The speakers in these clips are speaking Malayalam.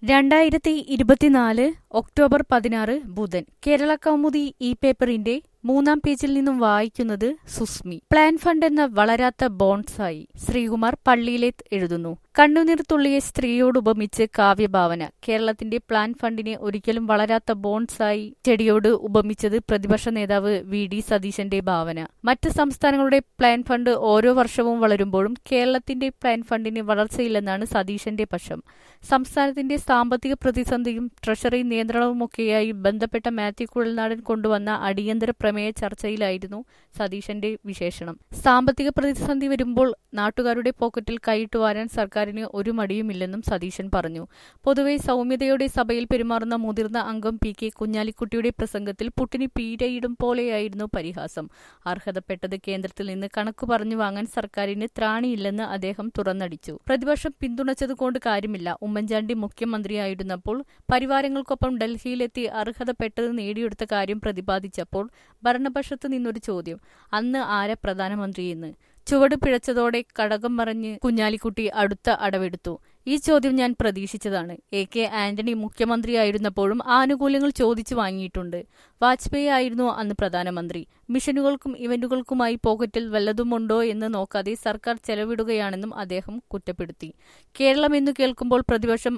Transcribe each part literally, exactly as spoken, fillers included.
രണ്ടായിരത്തി ഇരുപത്തിനാല് ഒക്ടോബർ പതിനാറ് ബുധൻ. കേരള കൗമുദി ഈ പേപ്പറിന്റെ മൂന്നാം പേജിൽ നിന്നും വായിക്കുന്നത് സുസ്മി. പ്ലാൻ ഫണ്ട് എന്ന വളരാത്ത ബോൺസായി. ശ്രീകുമാർ പള്ളിയിലേത്ത് എഴുതുന്നു. കണ്ണുനീർ തുള്ളിയെ സ്ത്രീയോട് ഉപമിച്ച് കാവ്യഭാവന. കേരളത്തിന്റെ പ്ലാൻ ഫണ്ടിനെ ഒരിക്കലും വളരാത്ത ബോൺസായി ചെടിയോട് ഉപമിച്ചത് പ്രതിപക്ഷ നേതാവ് വി ഡി സതീശന്റെ ഭാവന. മറ്റ് സംസ്ഥാനങ്ങളുടെ പ്ലാൻ ഫണ്ട് ഓരോ വർഷവും വളരുമ്പോഴും കേരളത്തിന്റെ പ്ലാൻ ഫണ്ടിന് വളർച്ചയില്ലെന്നാണ് സതീശന്റെ പക്ഷം. സംസ്ഥാനത്തിന്റെ സാമ്പത്തിക പ്രതിസന്ധിയും ട്രഷറി നിയന്ത്രണവുമൊക്കെയായി ബന്ധപ്പെട്ട മാത്യു കുഴൽനാടൻ കൊണ്ടുവന്ന അടിയന്തര പ്രമേയ ചർച്ചയിലായിരുന്നു സതീശന്റെ വിശേഷണം. സാമ്പത്തിക പ്രതിസന്ധി വരുമ്പോൾ നാട്ടുകാരുടെ പോക്കറ്റിൽ കൈയിട്ട് വാരാൻ സർക്കാരിന് ഒരു മടിയുമില്ലെന്നും സതീശൻ പറഞ്ഞു. പൊതുവെ സൗമ്യതയോടെ സഭയിൽ പെരുമാറുന്ന മുതിർന്ന അംഗം പി കെ കുഞ്ഞാലിക്കുട്ടിയുടെ പ്രസംഗത്തിൽ പുട്ടിന് പീരയിടും പോലെയായിരുന്നു പരിഹാസം. അർഹതപ്പെട്ടത് കേന്ദ്രത്തിൽ നിന്ന് കണക്ക് പറഞ്ഞു വാങ്ങാൻ സർക്കാരിന് ത്രാണിയില്ലെന്ന് അദ്ദേഹം തുറന്നടിച്ചു. പ്രതിപക്ഷം പിന്തുണച്ചതുകൊണ്ട് കാര്യമില്ല. ഉമ്മൻചാണ്ടി മുഖ്യമന്ത്രിയായിരുന്നപ്പോൾ പരിവാരങ്ങൾക്കൊപ്പം ഡൽഹിയിലെത്തി അർഹതപ്പെട്ടത് നേടിയെടുത്ത കാര്യം പ്രതിപാദിച്ചപ്പോൾ ഭരണപക്ഷത്ത് നിന്നൊരു ചോദ്യം, അന്ന് ആരെ പ്രധാനമന്ത്രിയെന്ന്. ചുവട് പിഴച്ചതോടെ കടകം മറിഞ്ഞ് കുഞ്ഞാലിക്കുട്ടി അടുത്ത അടവെടുത്തു. ഈ ചോദ്യം ഞാൻ പ്രതീക്ഷിച്ചതാണ്. എ കെ ആന്റണി മുഖ്യമന്ത്രിയായിരുന്നപ്പോഴും ആനുകൂല്യങ്ങൾ ചോദിച്ചു വാങ്ങിയിട്ടുണ്ട്. വാജ്പേയി ആയിരുന്നു അന്ന് പ്രധാനമന്ത്രി. മിഷനുകൾക്കും ഇവന്റുകൾക്കുമായി പോക്കറ്റിൽ വല്ലതുമുണ്ടോ എന്ന് നോക്കാതെ സർക്കാർ ചെലവിടുകയാണെന്നും അദ്ദേഹം കുറ്റപ്പെടുത്തി. കേരളം എന്ന് കേൾക്കുമ്പോൾ പ്രതിപക്ഷം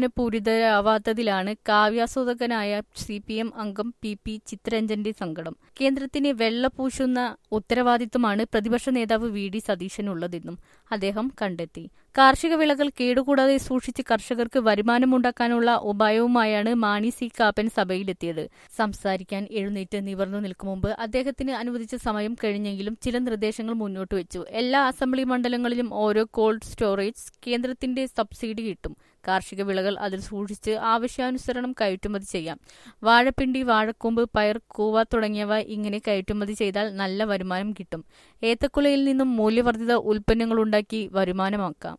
അഭിമാനപൂരിതരാവാത്തതിലാണ് കാവ്യാസ്വാദകനായ സി പി എം അംഗം പി പി ചിത്തരഞ്ജന്റെ സങ്കടം. കേന്ദ്രത്തിന് വെള്ളപൂശുന്ന ഉത്തരവാദിത്വമാണ് പ്രതിപക്ഷ നേതാവ് വി ഡി സതീശനുള്ളതെന്നും അദ്ദേഹം കണ്ടെത്തി. കാർഷിക വിളകൾ കേടുകൂടാതെ സൂക്ഷിച്ച് കർഷകർക്ക് വരുമാനമുണ്ടാക്കാനുള്ള ഉപായവുമായാണ് മാണി സി കാപ്പൻ സഭയിലെത്തിയത്. സംസാരിക്കാൻ എഴുന്നേറ്റ് നിവർന്നു നിൽക്കും മുമ്പ് അദ്ദേഹത്തിന് അനുവദിച്ച സമയം കഴിഞ്ഞെങ്കിലും ചില നിർദ്ദേശങ്ങൾ മുന്നോട്ട് വെച്ചു. എല്ലാ അസംബ്ലി മണ്ഡലങ്ങളിലും ഓരോ കോൾഡ് സ്റ്റോറേജ് കേന്ദ്രത്തിന്റെ സബ്സിഡി കിട്ടും. കാർഷിക വിളകൾ അതിൽ സൂക്ഷിച്ച് ആവശ്യാനുസരണം കയറ്റുമതി ചെയ്യാം. വാഴപ്പിണ്ടി, വാഴക്കൂമ്പ്, പയർ, കൂവ തുടങ്ങിയവ ഇങ്ങനെ കയറ്റുമതി ചെയ്താൽ നല്ല വരുമാനം കിട്ടും. ഏത്തക്കുലയിൽ നിന്നും മൂല്യവർദ്ധിത ഉൽപ്പന്നങ്ങളുണ്ടാക്കി വരുമാനമാക്കാം.